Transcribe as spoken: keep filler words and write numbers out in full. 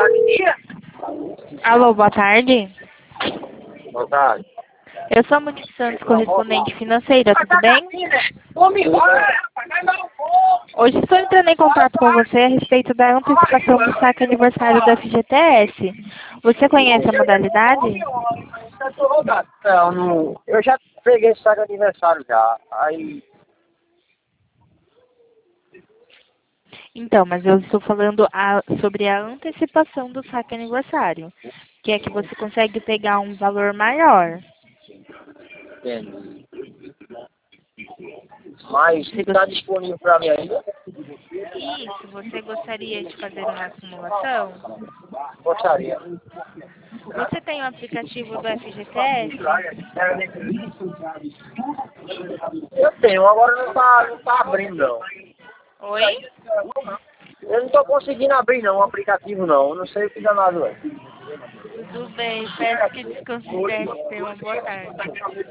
Alô, boa tarde. Boa tarde. Eu sou a Monique Santos, correspondente financeira, tudo bem? Hoje estou entrando em contato com você a respeito da antecipação do saque aniversário do F G T S. Você conhece a modalidade? Não, não. Eu já peguei esse saco aniversário já. Aí. Então, mas eu estou falando a- sobre a antecipação do saque aniversário, que é que você consegue pegar um valor maior. Entendi. Mas Você está gost- disponível para mim ainda? Isso, você gostaria de fazer uma simulação? Gostaria. Você tem o aplicativo do F G T S? Eu tenho, agora não está não tá abrindo não. Oi? Eu não estou conseguindo abrir não, o aplicativo não. Eu não sei o que danado é. Tudo bem, peço que descanse, tenha uma boa tarde.